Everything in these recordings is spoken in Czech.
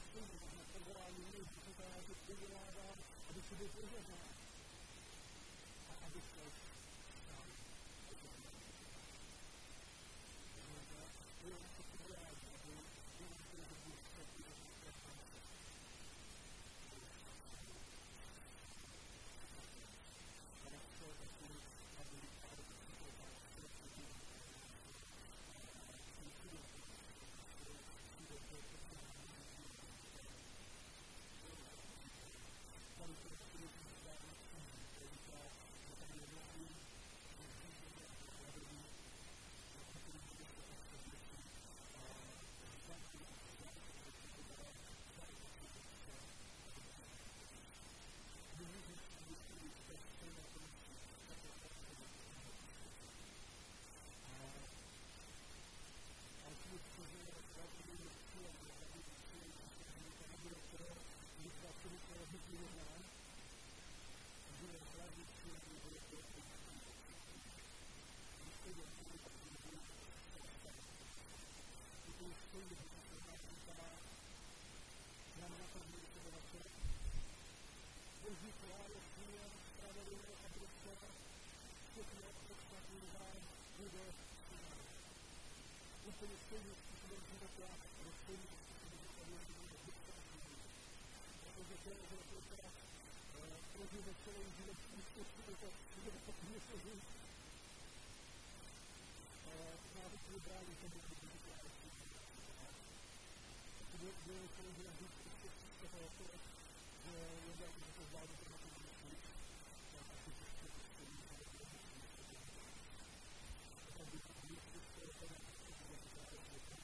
stejně, na federální úrovni, že to já teď vydělávám, aby si byl požadnán. A aby se stál. To je naše povolání, aby je naše dobu vstupy do naše práce. A nechce taky, aby Boží království je spravedlivé a prostě všechno podstatný vám bude přinávat. Úplně stejný způsobem života, ale stejný způsobem života bude vystavit. Protože to je, že to teda prožijeme celý život úspěšný, to je takový složit. Návod vybrali tomu, kdy Boží království bude celý život být úspěšný z toho, že je nějaký, že to zvládne to na to myslit. A asi to je stejný, že to je myslit. Opravdu to myslit, to je ten, že to právě je ten,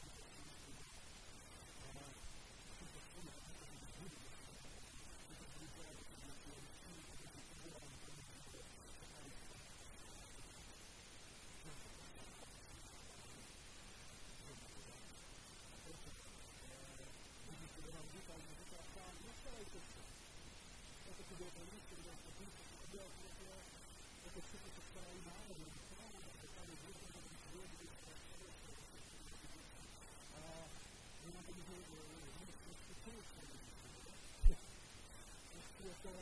a jsem to vzpomněl, že to bude budu. Že to budu dělat, že to bude dělat, že to bude dělat, to bylo to místo, kde se píše, že to bylo to všechno, co starají národem, že tady zvěděli, že to bylo, že to a jenom to může je to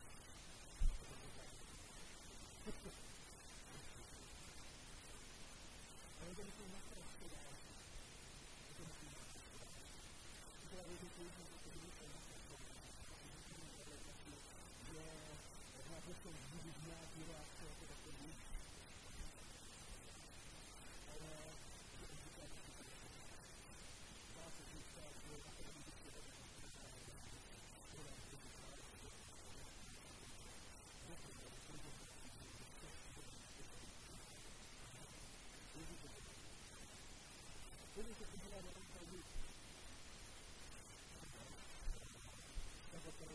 ale to musím naprosto dát. To musím naprosto dát. To je vědět, že to musím naprosto dát. Že na to jsem budu nějaký reakce, jako takový. Ale že on říká, že to je dá se říká, že na to budu si to Vidíte, co dělá na tomto lidi. Jako to je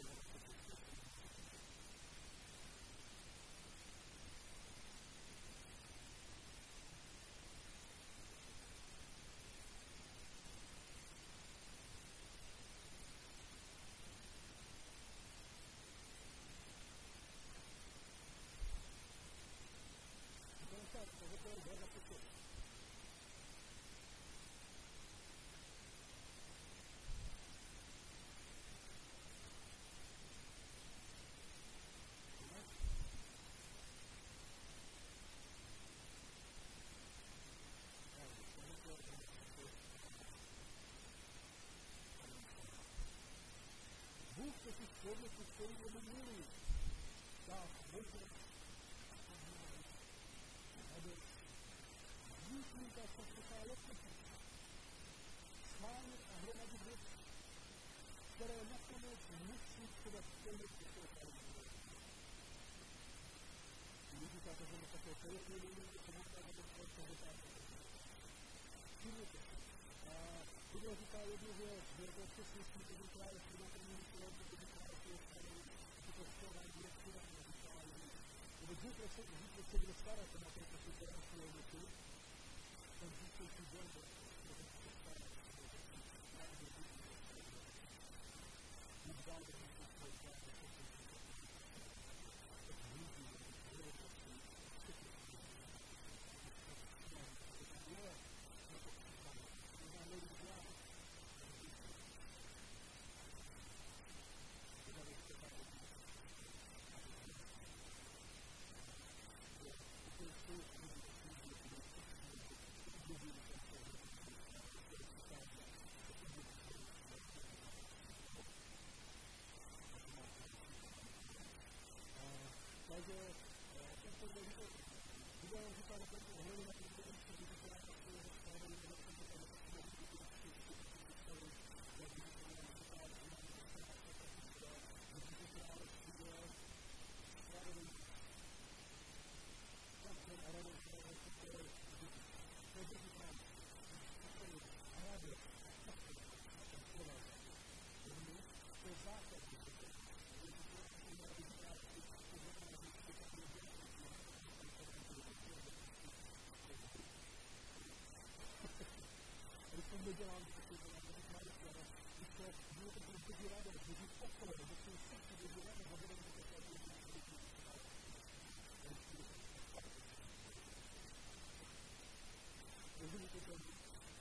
Bůh totiž člověku, který je mu milý, dá možnost a znamená, aby vzniknutá posluchá lepší, schánit a hromadit věci, které nakonec musí třeba splnit do toho kalibu. Když říkáte, že my takové kalibu, to říkáte, že to vypadá. Všimněte si. Bible říká jednu věc, že je to přesvědčí, že to právě v tom prvním člověku, že to právě je stanový, že to včování je přidáno, říká lidí. Nebo zítra se bude starat na této situaci věci, ten zítřejší den, že to se stará, že to se stará. Bůh dál do toho se stará, že to se stará. Tak hlíží, že to je prostě, všechno se stará. To je, na to připadá. To znamená, lidí dělá.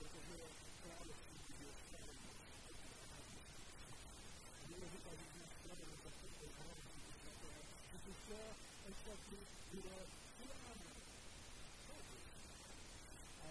protože království je království. Důležitá vidíme spravedlnost za srdce království, že to vše ostatní bude uláno. A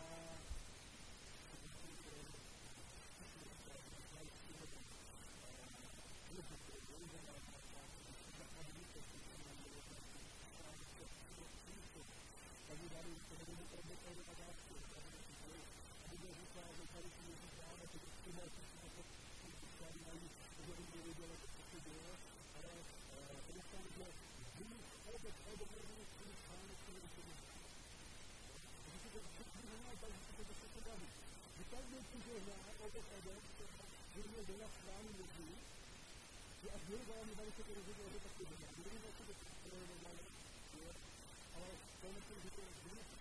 aby dali povedení probětné otázky, aby byl říkal, že tady si Ježíš dáme, že přímo všichni to přáli mají, že by nevěděli, co se děje, ale představím, že vy obec odobrodili svým pánu, který je před námi. Takže si to všichni znamená, že to se baví. Že každý přižehná obec že mě dělá svání lidí, že až Jeruzalém dali se to rozhodlo, že tak to dělá. Kdyby se to projevoval, ale to myslím, že to je důležité.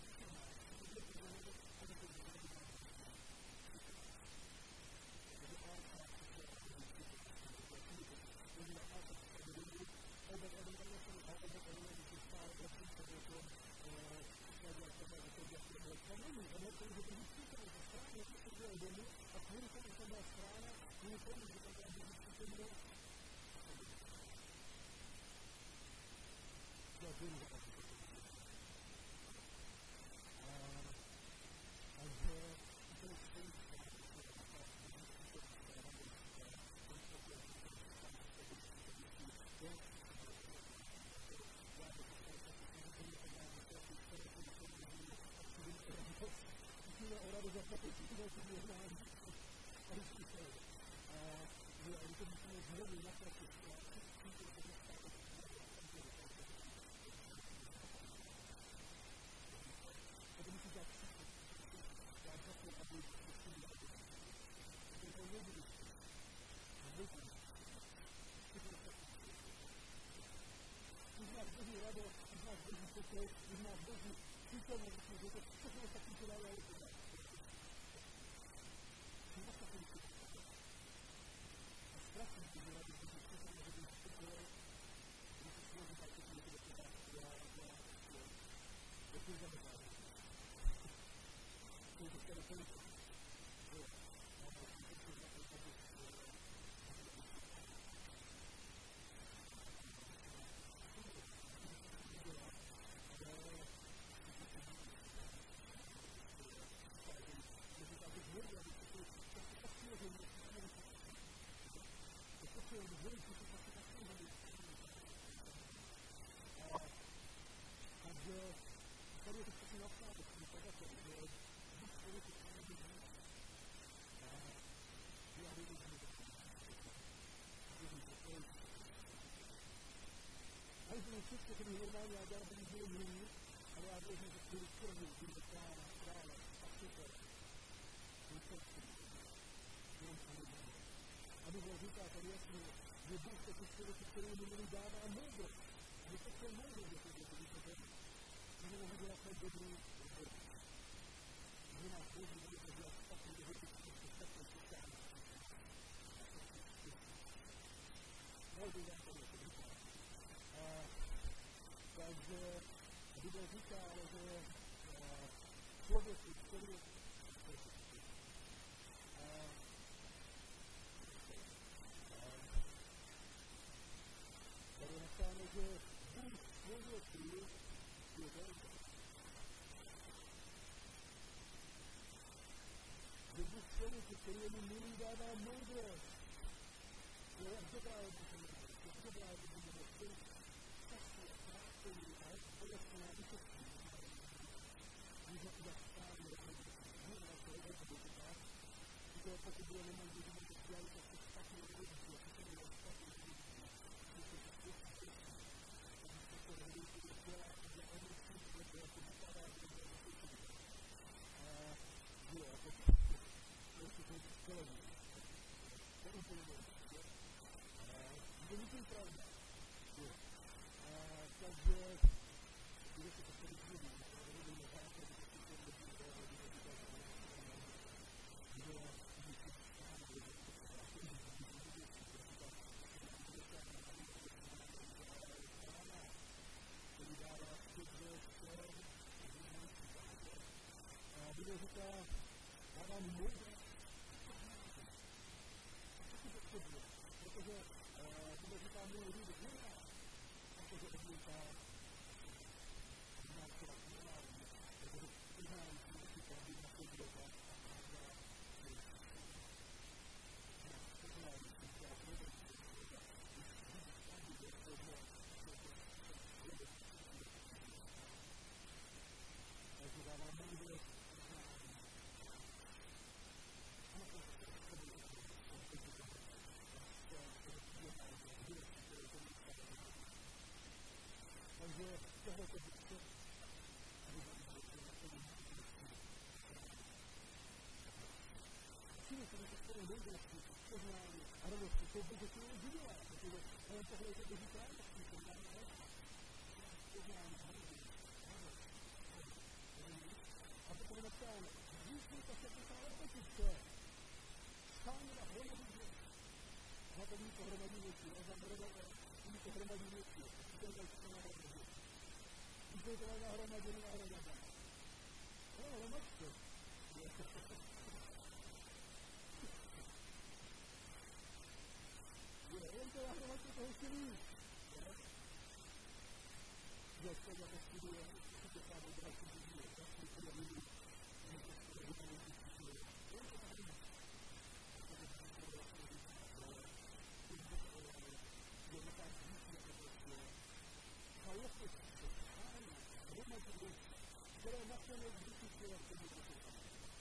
Všechno, co by normálně já dělal, by bylo mluví, ale já věřím, že kvůli krvi, kvůli krále, a super. A Bible říká tady jasně, že Bůh se ty člověky, který mu měli dává moudrost. A my to je moudrost, že to je to výsledek. My nemohli dělat ten dobrý výbor. Že nás Boží může dělat takový dobrý výsledek, sociální. Můžu vám to říká. Takže Bible říká, ale že člověk, který je tady napsáno, že Bůh člověku je velký. Že Bůh člověku, který je mu milý, dává moudrost. To je jak dobrá obyčejná. Jak dobrá obyčejná. Časy a krátkoví a společná vyšetří. Může udělat správně rozhodnutí. Může na to rozhodnutí tak, že pokud bude nemám vědět, že dělali to se špatně rozhodnutí, a to bylo špatně rozhodnutí. Může to spěchat. A to rozhodnutí je dělá, že on musí být, že to vypadá, že to je rozhodnutí. A jo, a to je to skvělé. To je úplně dobré. To je pravda. Takže bude se to tady zvědí. Rodíme základ, že se to bude Bible říká, líder nemá, protože odmítá náčovat morální, protože uznání si určitě, aby na to bylo tak a pravda je nás poznání si dá prodat, když vidíš pravdu, je to zlo, takže dává moudrost uznání. A na to se rozhoduje, takže tohle to bude všimli se, že skoro moudrosti, poznání a radosti jsou boží udělá, protože on tohle je to boží království, to znamená poznání a radost. A potom je napsáno, výsluka se posále potice, stáně na hromadí hlavní pohromadí věcí, a za pohromadí věcí, to je další nahromadí. Když je to nahromadí, no, hromadce. Jen to nahromadí toho ještě víc. Že to jako studuje, že to sámo další studuje, další studuje, které nakonec vytýčila v tomu poslední.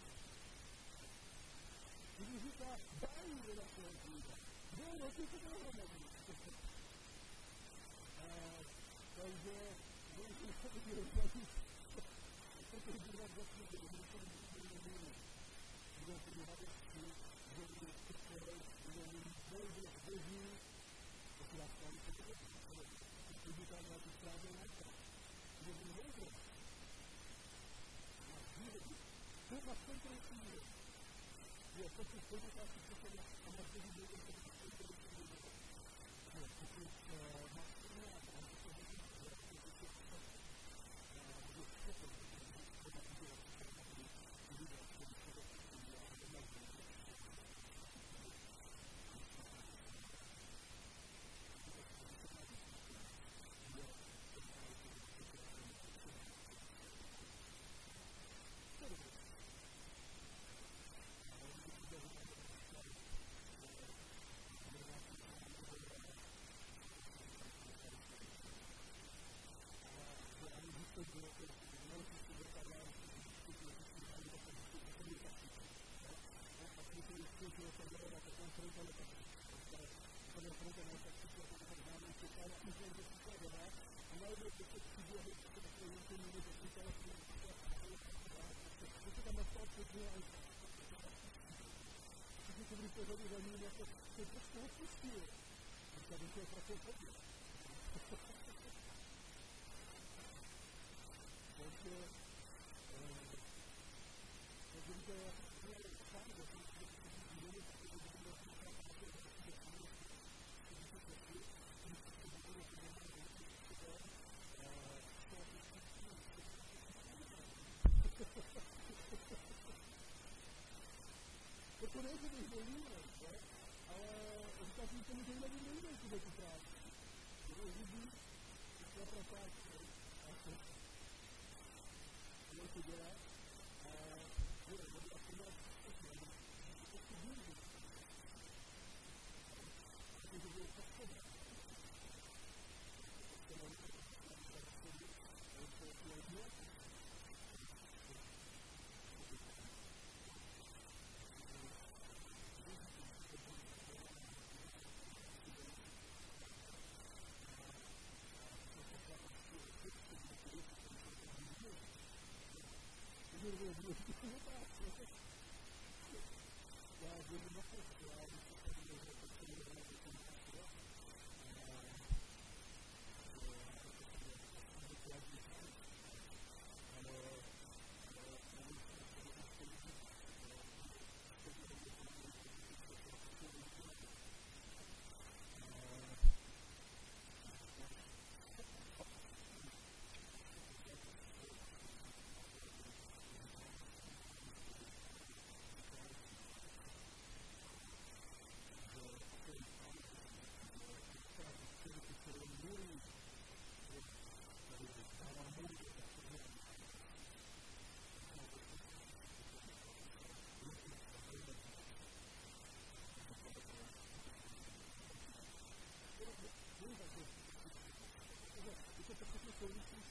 Když říká, dají do našeho dříva, byl roky to dohromadí. Takže můžeme se taky rozhodit, protože by vás zasvětě, že museli být budou tedy radosti, že budou skutky, budou mít moudrost boží, pokud vás stále se to když tam na tu správnou nástroj, že budou moudrost. To je vlastně konkrétní. Je pokud podniká si přesně a máš boží moudrost, to je konkrétní. Pokud máš správná a máš to hodně, to nejde, když byl lídr, ale říká si, že může jinak nejde tuhle tu práci. Kdo vidí, to je propáčka. A to dělá a bude a to má všechno. To si díky. A to bude postavit. Já budu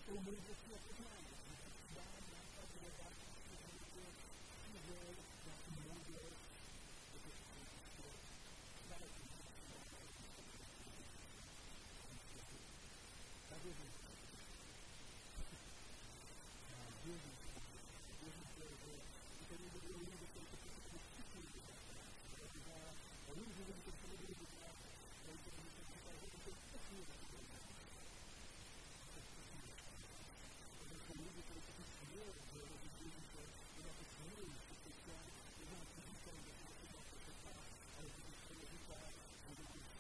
tou moudrostí a poznáním. Dá nějaká věda, že je nějaký moudrost, je to prostě daleko. Tak věřím. Věřím, že to někdo bude jiný, který to prostě všichni lidé. A lidé, že to se nebude dělat, ale to bude se říkat, že to je všechny lidé. Lidi, kteří se smějí, že rozhodí se, že na to smějí, že se chtějí, že nám to říkají, že to třeba přečetá, ale že to se neříká, že to je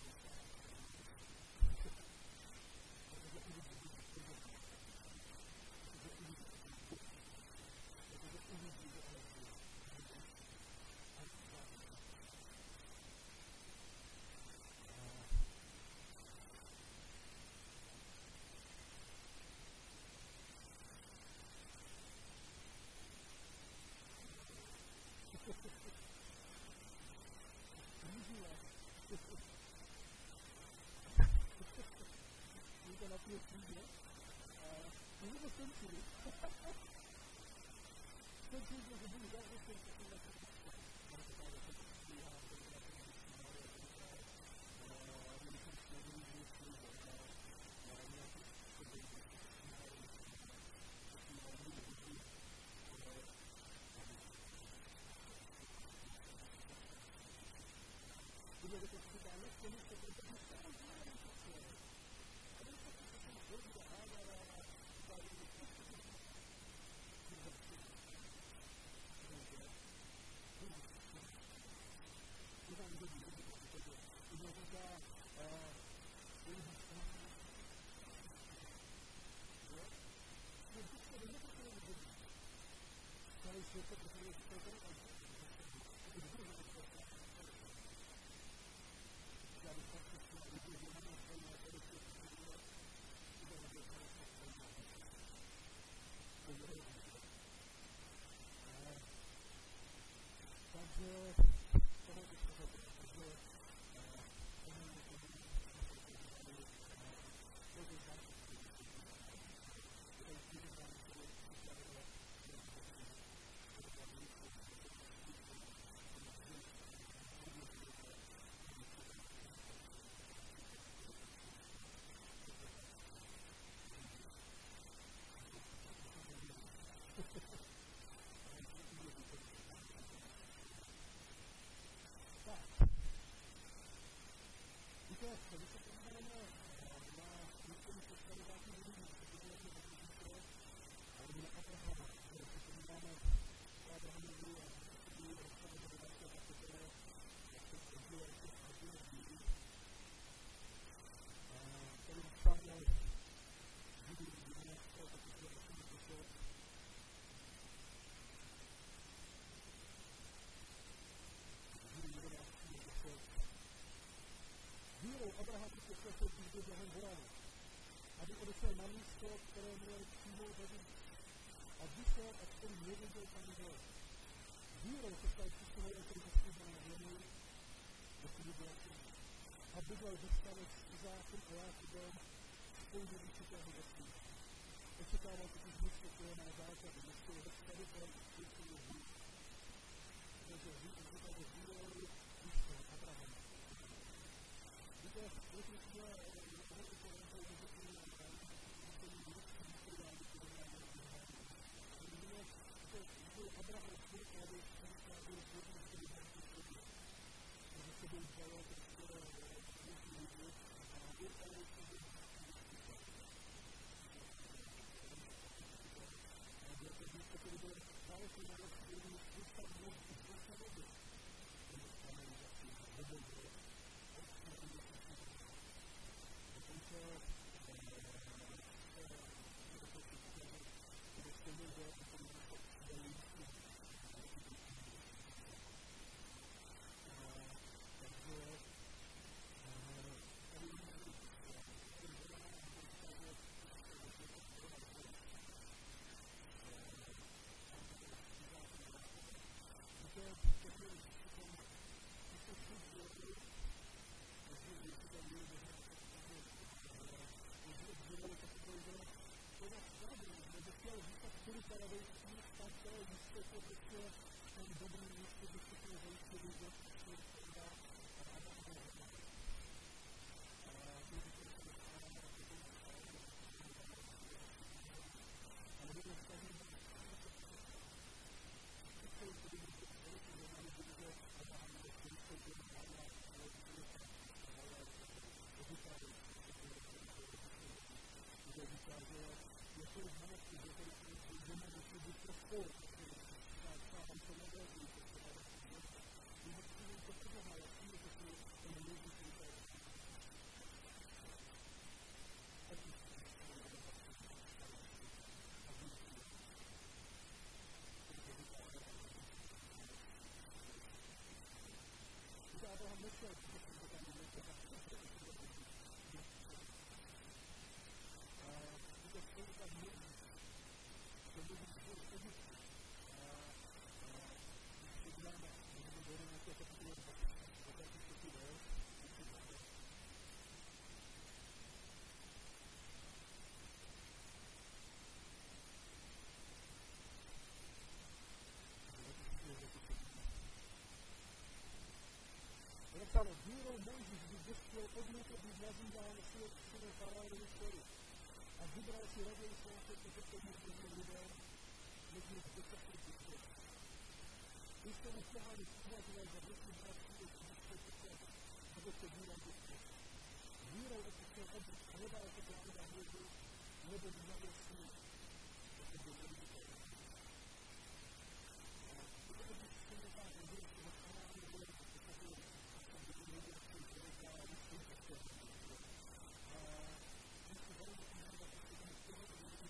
to na tě přijde a můžu to skončili. Skončili jsme, že budu dát věc, že jsem na to přijde. Ale to právě se přijde, a to je na to přijde, a měli jsme snědení, že je přijde, a nějaký přijde, že se Když to přidáme k tomu, že to je stále žádný přesvědčení. A když to přidáme k tomu, že hádá a stále je to přesvědčení. To tam jde díky, protože to je taková jejich strana. Je vždycky do někoho, který je dobrý. Stále svět se protože to je tady další. To je dobrý, že to je já bych tak se chtěl vidět, že máme svoji náklady v těch přírodě, že to nebude to svoji náklady. To je dobré. Takže toho bych se řekl, že když se podíváme na některé poslední budovy, protože je to rozhodnuté, ale na Abrahama, když se podíváme na Abrahamovi a když se rozhodne do dalšího kapitoly, jak se odděluje těch hrdinů víry, který vstavil Židů 11. kapitoly 8. Vírou Abraham přesvědčil Bůh během Horánu, aby odešel na místo, které měl přijmout David. A vyšel, a který nevěděl, kam jde. Vírou se stal přísluhou autorizací na zemi, dokud byla tím. A bydlel ve stane s Izákem a Jákobem spolu do určitého vesmí. Očekával totiž místo, které má základy, místo ve stane, které je Bůh. Takže vírou vyšel Abraham. Víte, když jsme Abraham spolukladil, který byl zhodný, protože se byl vzalo, které lidi a věděli, že byl a byl to místo, který byl daleko na roce, který byl spousta dnů v spousta vody. To byl kanalizací, vodou, dokonce chtěl odmítl být nazýván synem faraonovy dcery a vybral si raději svého předposledních lidem, než mít dočasný příklad. Když se už pohády uvažoval za větší bratství do příklad, aby se víra vyšla. Vírou opustil Egypt a nedal se plánit a hvězdu, nebo vyznal sílu. To byl neviditelný. A to by se nekázal, že se ho schválně bude postavit, aby to nebyl svůj člověka a vyšli se svůj. A když se velmi uznává, že se tomu chtělo, to bude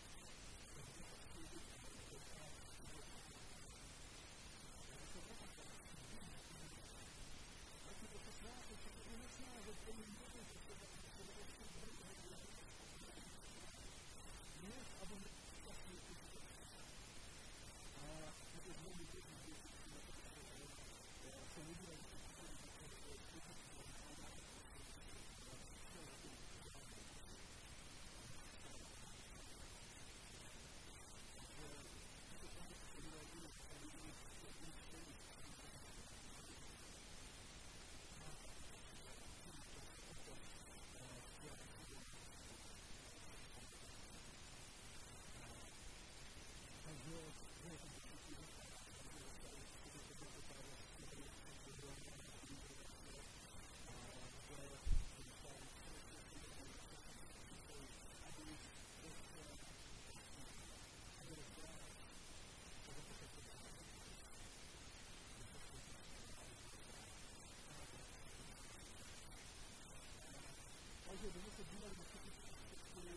Takže když se dívali na všechny struktury,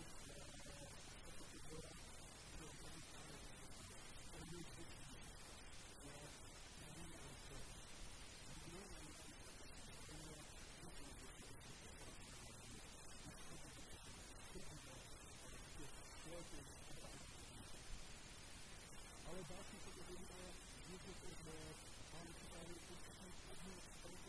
ale další se to zajímavé, že to máme připravili určitý podmínky,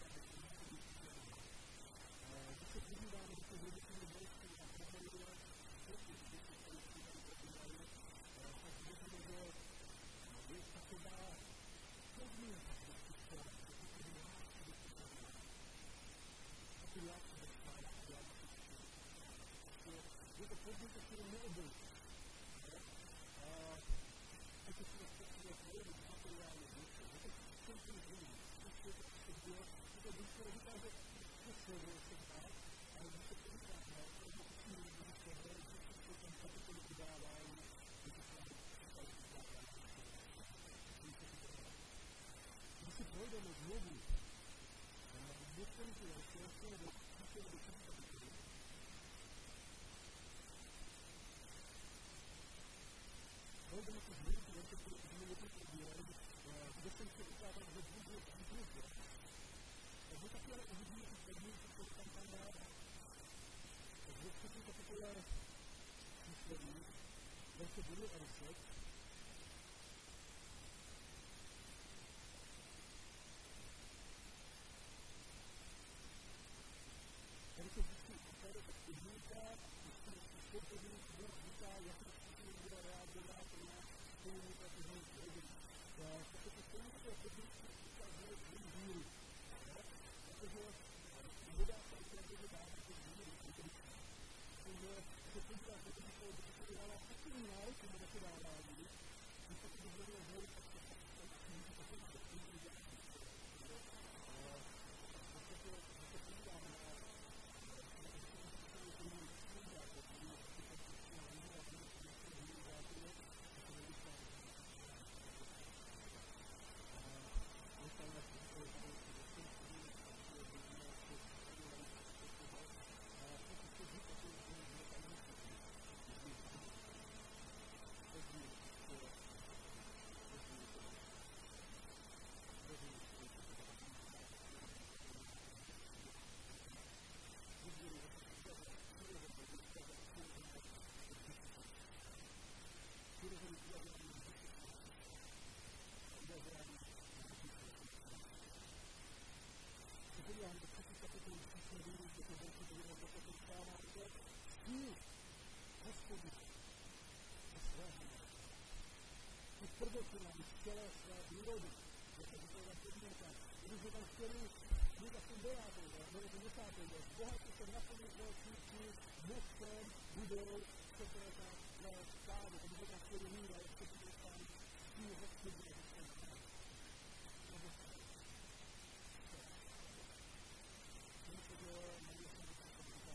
když se podíváme do těch jednotlivých bolestí a prohleduje proti, když se tady podívají, tak vidíme, že je taková podmínka, která je lásky do toho. A ty lásky do toho. Je to podmínka, kterou neobejde. A to se rozpočuje projevit materiální věci. Je to všechny změní. Je to když se dokáže přesvědčit se dát, ale když se to vykáže, tak to musí být vyšlevé, když se tam kapitoly udávají, když se tam když si projdeme znovu některých věcí, které do příští kapitoly, projdeme si znovu věci, které jsme někdy probírali, kde jsem se ukázal, že Bůh je příklad. Takže taky ale uvidíme ty podmínky, které tam dává. Takže v třetí kapitole přísloví, verše 2 a 10, tady se vždycky ukázat tak podmínka, když se Bůh říká, jakým způsobem bude reagovat na spolumíka podmínky. Protože to spolumíka podmínky ukazuje svůj víru. Protože voda se opravdu dává do víry. Takže se podívá, že to se dává takový nároky, kde se dává víry, když se to vyzvedlo víru, tak se podíváme na podíváme do třetí kapitoly přísloví, kde to velký budeme zase dostává, že ty, Hospodin, a svého ty prvotinami z celé své úrody, že to je tam podmínka, když je tam chtěli mít aspoň bojátou, nebo nesátou, bohatě prostém budou sekretá vést kávu, to bude tak svědomí, ale ještě si dostane s tím hospodinu, že se má. Nebo se. Protože nevím, že se to říká,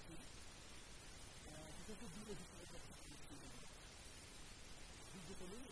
to není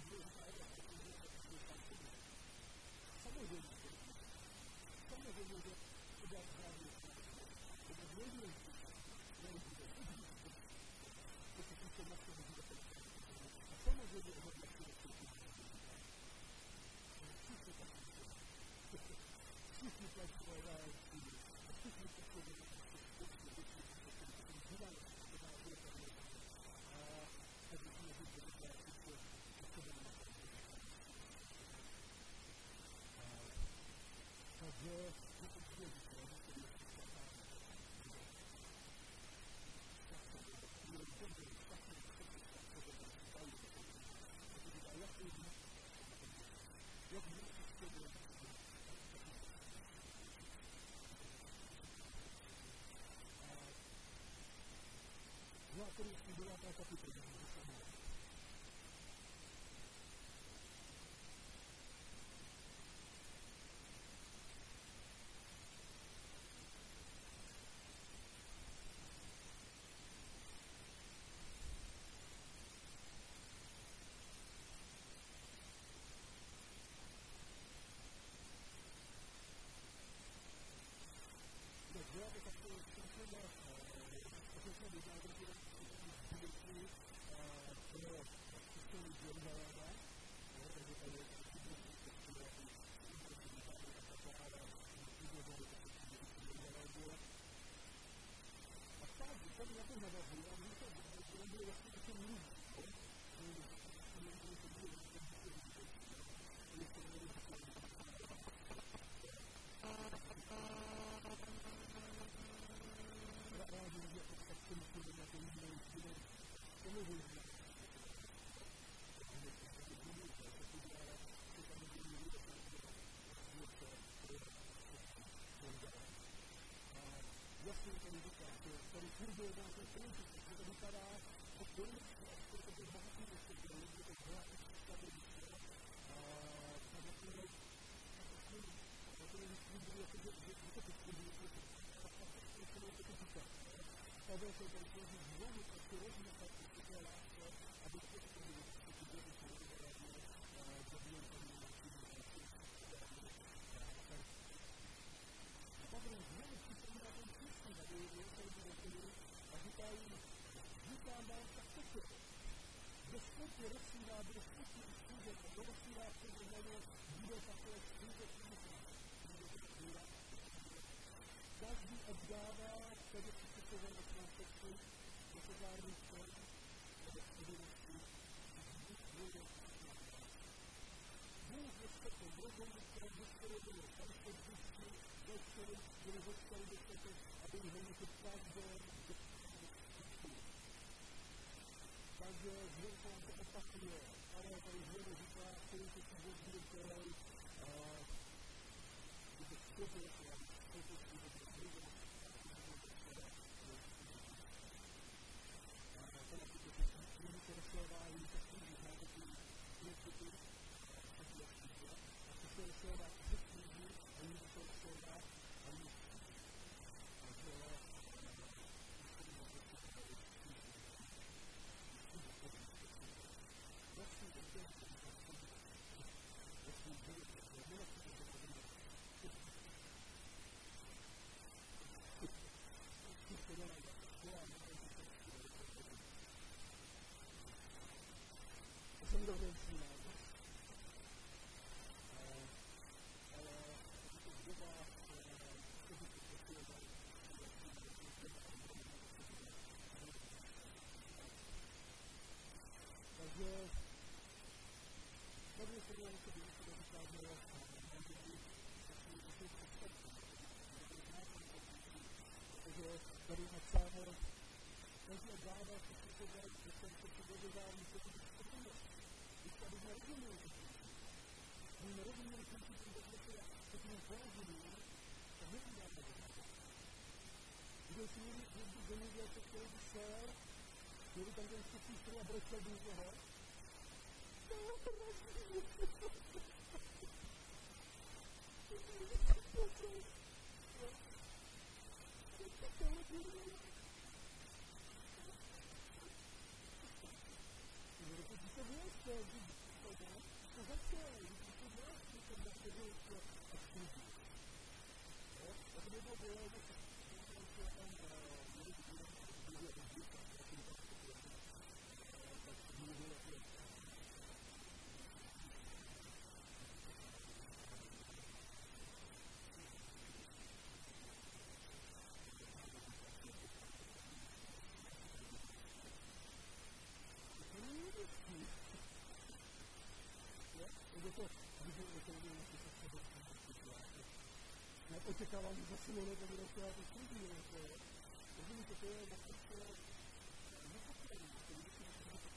Očekávám, že zase mluví, že bude to jako studí, rozumíte, to je naprosto nepochopení, který by si myslel, že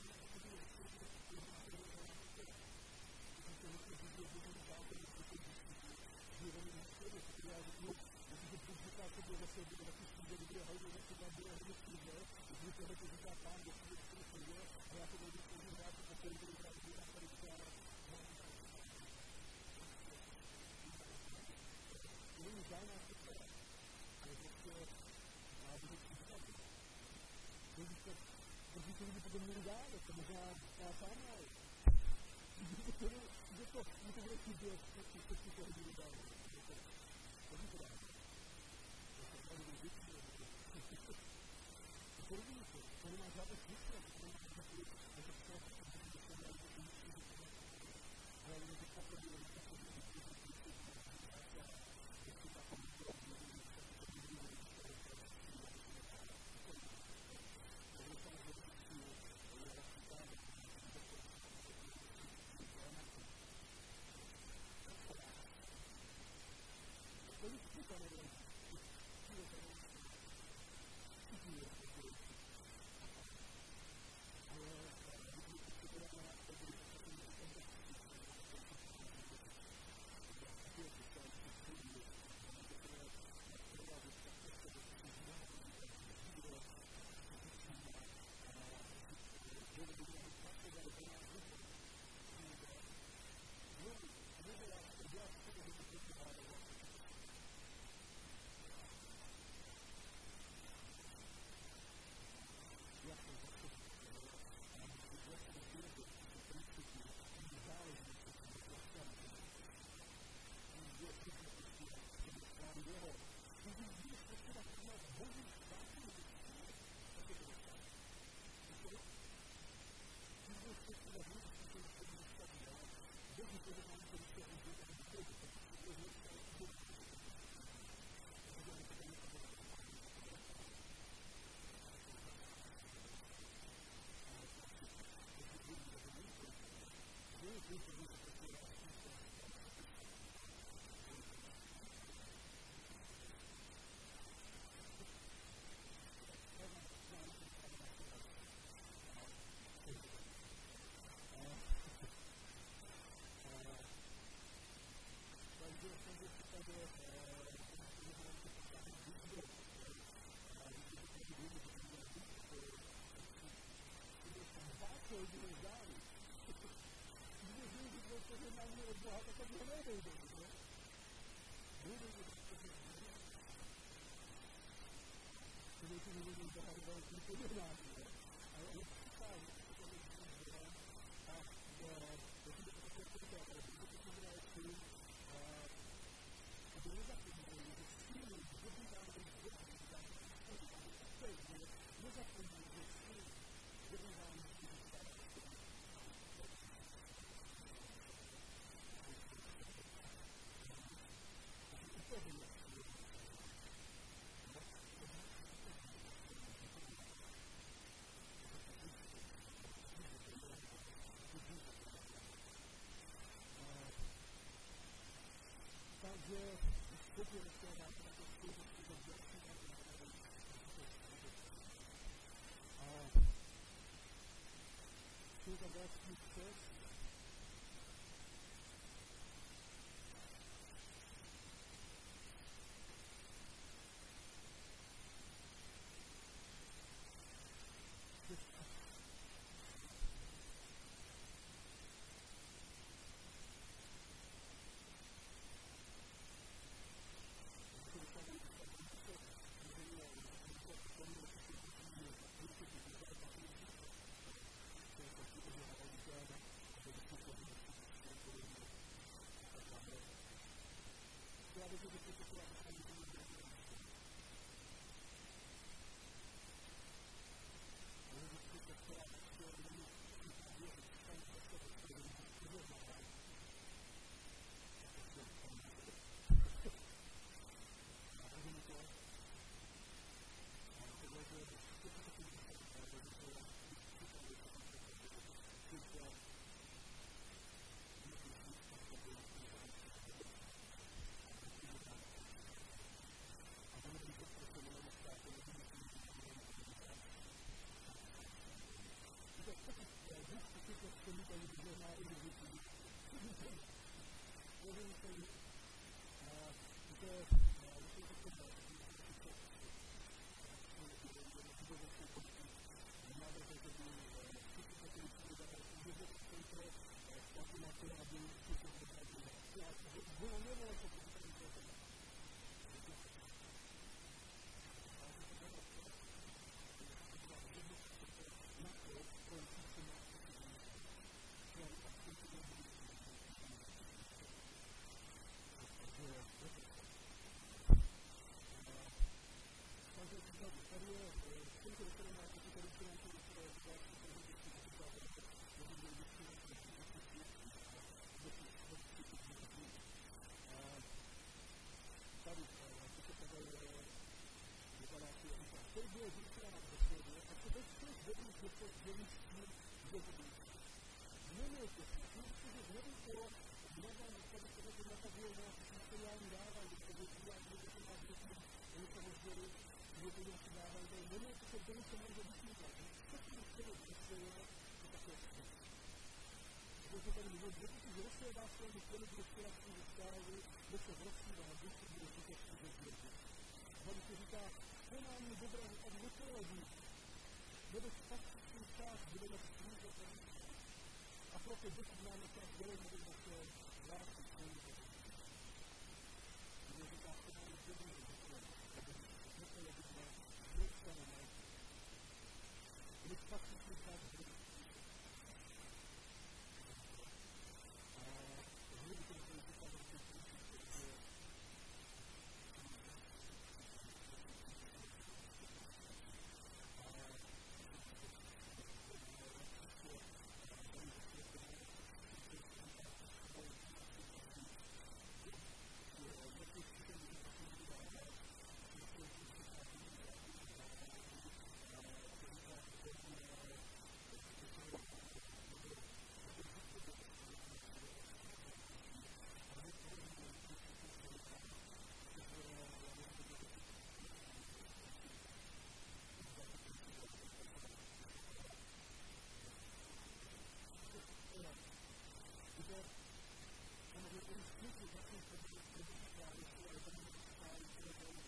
iscritti da questo quale su alcuni file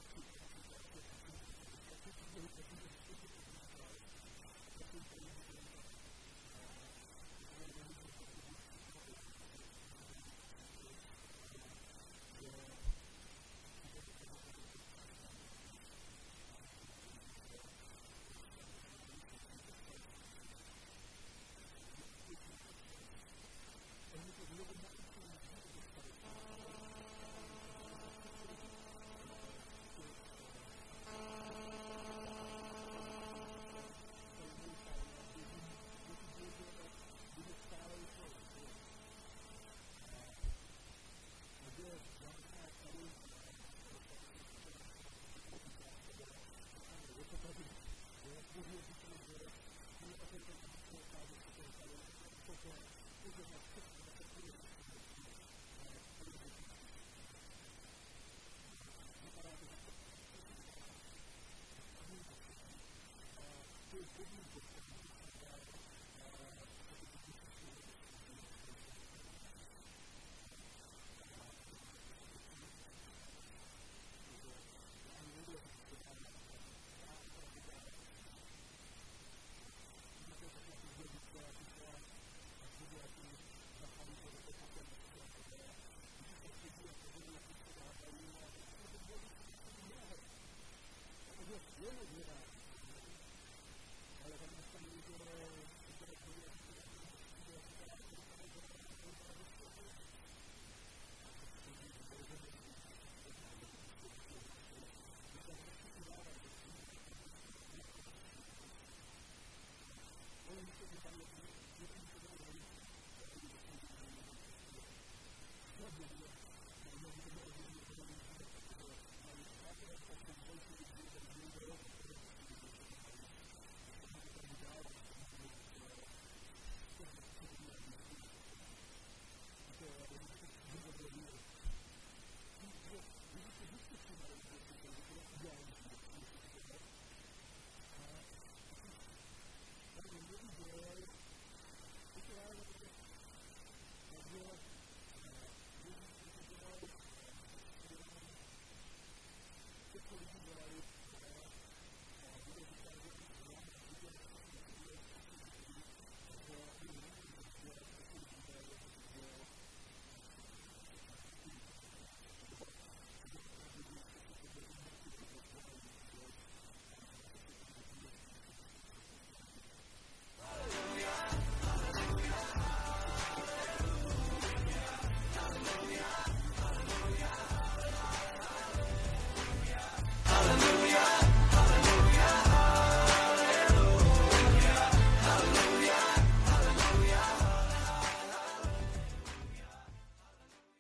che